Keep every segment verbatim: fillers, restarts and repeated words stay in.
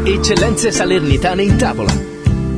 Eccellenze salernitane in tavola.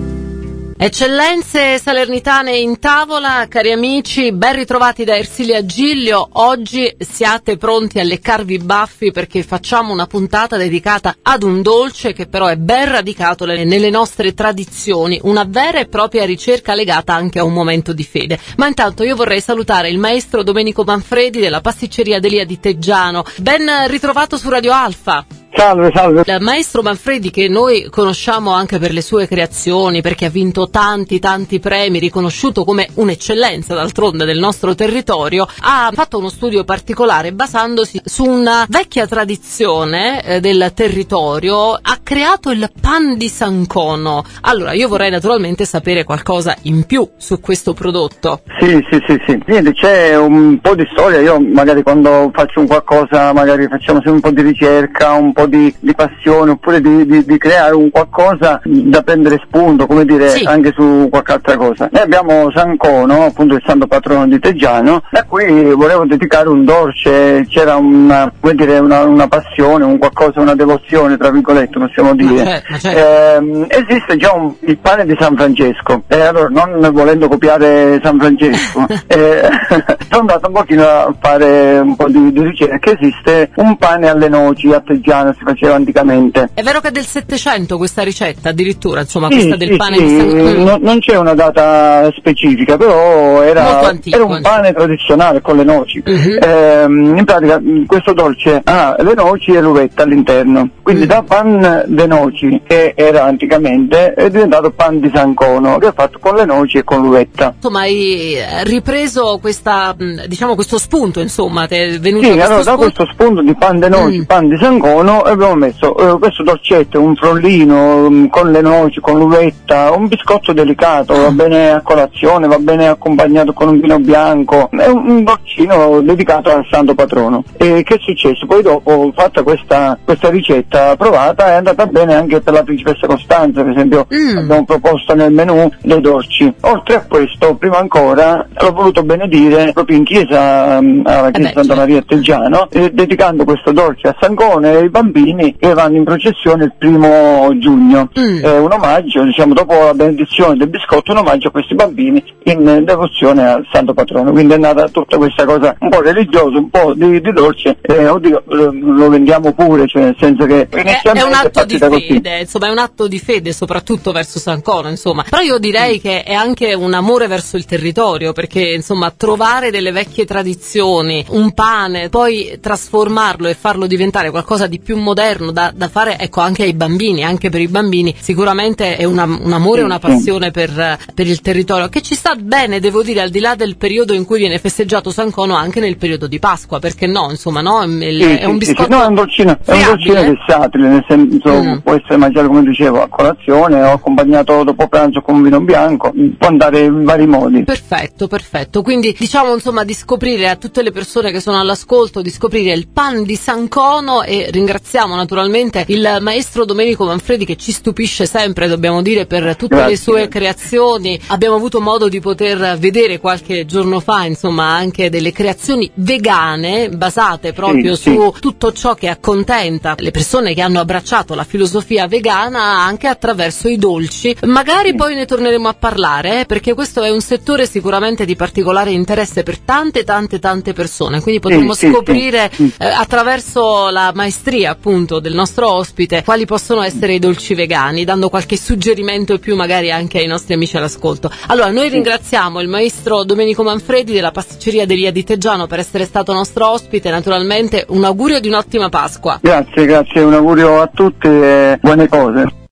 Eccellenze salernitane in tavola, cari amici, ben ritrovati da Ersilia Giglio. Oggi siate pronti a leccarvi i baffi perché facciamo una puntata dedicata ad un dolce che però è ben radicato nelle nostre tradizioni, una vera e propria ricerca legata anche a un momento di fede. Ma intanto io vorrei salutare il maestro Domenico Manfredi della pasticceria Delia di Teggiano. Ben ritrovato su Radio Alfa. Salve, salve. Il maestro Manfredi, che noi conosciamo anche per le sue creazioni, perché ha vinto tanti tanti premi, riconosciuto come un'eccellenza d'altronde del nostro territorio, ha fatto uno studio particolare basandosi su una vecchia tradizione eh, del territorio, ha creato il pan di Sancono. Allora, io vorrei naturalmente sapere qualcosa in più su questo prodotto. Sì, sì, sì, sì. Niente, c'è un po' di storia. Io magari quando faccio un qualcosa, magari facciamo sempre un po' di ricerca, un po' Di, di passione, oppure di, di, di creare un qualcosa da prendere spunto, come dire, sì, anche su qualche altra cosa. Noi abbiamo Sancono, appunto il santo patrono di Teggiano, da cui volevo dedicare un dolce. C'era una, come dire, una, una passione, un qualcosa, una devozione, tra virgolette, possiamo dire. Ma c'è, ma c'è. Eh, esiste già un, il pane di San Francesco, e eh, allora non volendo copiare San Francesco, eh, sono andato un pochino a fare un po' di, di ricerca. Esiste un pane alle noci a Teggiano, si faceva anticamente. È vero che è del Settecento questa ricetta, addirittura, insomma, sì, questa del sì, pane sì, di Sancono. no, non c'è una data specifica, però era, antico, era un pane tradizionale con le noci. Uh-huh. Eh, in pratica questo dolce ha le noci e l'uvetta all'interno, quindi uh-huh. da pan de noci, che era anticamente, è diventato pan di Sancono, che è fatto con le noci e con l'uvetta. Insomma, hai ripreso questa, diciamo, questo spunto, insomma, ti è venuto sì, questo allora spunto? Da questo spunto di pan de noci, mm. pan di Sancono, abbiamo messo eh, questo dolcetto, un frollino um, con le noci, con l'uvetta, un biscotto delicato, va bene a colazione, va bene accompagnato con un vino bianco, è un, un dolcino dedicato al santo patrono. E che è successo? Poi dopo, fatta questa, questa ricetta provata, è andata bene anche per la principessa Costanza, per esempio, mm. abbiamo proposto nel menù dei dolci. Oltre a questo, prima ancora, l'ho voluto benedire proprio in chiesa, um, alla chiesa eh beh, Santa Maria a Teggiano, eh, dedicando questo dolce a Sancono e ai bambini che vanno in processione il primo giugno. Mm. È un omaggio, diciamo, dopo la benedizione del biscotto, un omaggio a questi bambini in devozione al santo patrono. Quindi è nata tutta questa cosa un po' religiosa, un po' di, di dolce, eh, oddio, lo, lo vendiamo pure, cioè nel senso che è, è un atto di fede, insomma, è un atto di fede soprattutto verso Sancono, insomma. Però io direi mm. che è anche un amore verso il territorio, perché insomma trovare delle vecchie tradizioni, un pane, poi trasformarlo e farlo diventare qualcosa di più moderno da, da fare, ecco, anche ai bambini, anche per i bambini sicuramente è una, un amore e una passione per, per il territorio, che ci sta bene, devo dire, al di là del periodo in cui viene festeggiato Sancono, anche nel periodo di Pasqua, perché no, insomma, no, il, sì, è un biscotto, sì, sì. No, è un dolcino, è un dolcino versatile, nel senso mm. può essere mangiato, come dicevo, a colazione o accompagnato dopo pranzo con un vino bianco, può andare in vari modi. Perfetto, perfetto, quindi diciamo, insomma, di scoprire a tutte le persone che sono all'ascolto, di scoprire il pan di Sancono, e ringraziamo naturalmente il maestro Domenico Manfredi, che ci stupisce sempre, dobbiamo dire, per tutte Grazie. le sue creazioni. Abbiamo avuto modo di poter vedere qualche giorno fa, insomma, anche delle creazioni vegane basate proprio sì, su sì. tutto ciò che accontenta le persone che hanno abbracciato la filosofia vegana anche attraverso i dolci. Magari sì. poi ne torneremo a parlare, eh, perché questo è un settore sicuramente di particolare interesse per tante tante tante persone, quindi potremo sì, scoprire sì, sì. Eh, attraverso la maestria appunto del nostro ospite quali possono essere i dolci vegani, dando qualche suggerimento in più magari anche ai nostri amici all'ascolto. Allora, noi ringraziamo il maestro Domenico Manfredi della pasticceria Delia di Teggiano per essere stato nostro ospite. Naturalmente un augurio di un'ottima Pasqua. Grazie, grazie, un augurio a tutti e buone cose.